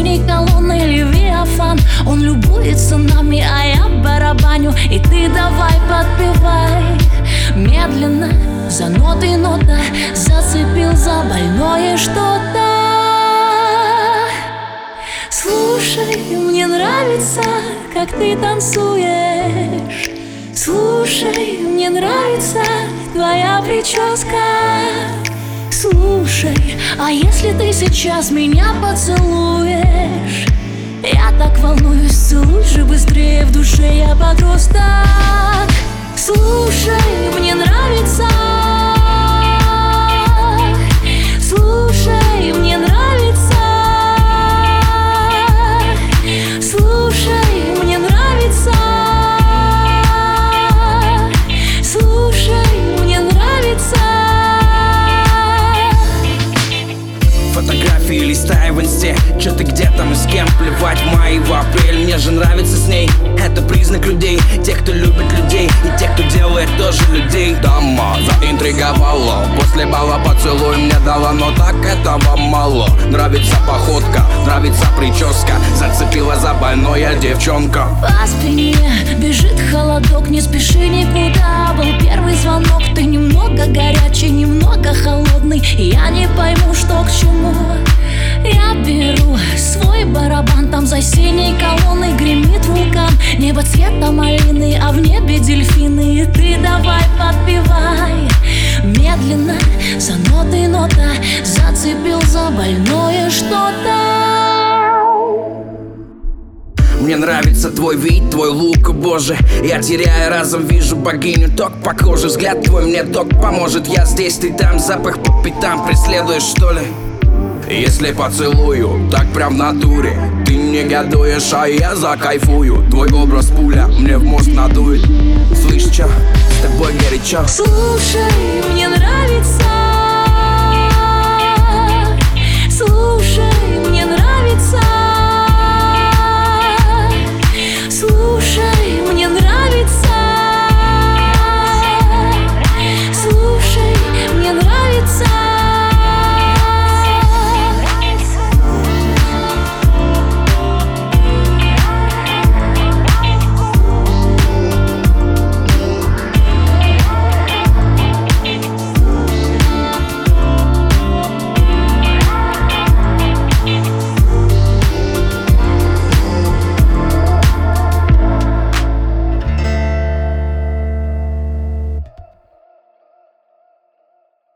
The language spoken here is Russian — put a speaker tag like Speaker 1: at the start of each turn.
Speaker 1: синей колонной Левиафан. Он любуется нами, а я барабаню. И ты давай подпевай медленно, за нотой нота. Зацепил за больное что-то. Слушай, мне нравится, как ты танцуешь. Слушай, мне нравится твоя прическа. Слушай, а если ты сейчас меня поцелуешь? Я так волнуюсь, целуй же быстрее, в душе я подросток. Слушай, мне нравится. Слушай, мне нравится. Слушай, мне нравится. Слушай, мне нравится.
Speaker 2: Фотографии листаю в инсте. Чё ты где там и с кем? Плевать в мае, в апрель. Мне же нравится с ней. Это признак людей. Те, кто любит людей, и те, кто делает тоже людей. Дама заинтриговала. После бала поцелуй мне дала, но так этого мало. Нравится походка, нравится прическа. Зацепила за больное девчонка.
Speaker 1: По спине бежит холодок, не спеши никуда. Был первый звонок, ты немного горячий, немного холодный. Я не пойму, что к чему. Я беру свой барабан, там за синей колонной гремит вулкан. Небо цвета малины, а в небе дельфины. И ты давай подпевай медленно, за нотой нота. Зацепил за больное что-то.
Speaker 2: Мне нравится твой вид, твой лук, боже. Я теряю разум, вижу богиню, ток по коже. Взгляд твой мне ток поможет. Я здесь, ты там, запах по пятам преследуешь, что ли? Если поцелую, так прям в натуре. Ты негодуешь, а я закайфую. Твой образ пуля мне в мозг надует. Слышь, чё, с тобой горячо.
Speaker 1: Слушай, мне нравится.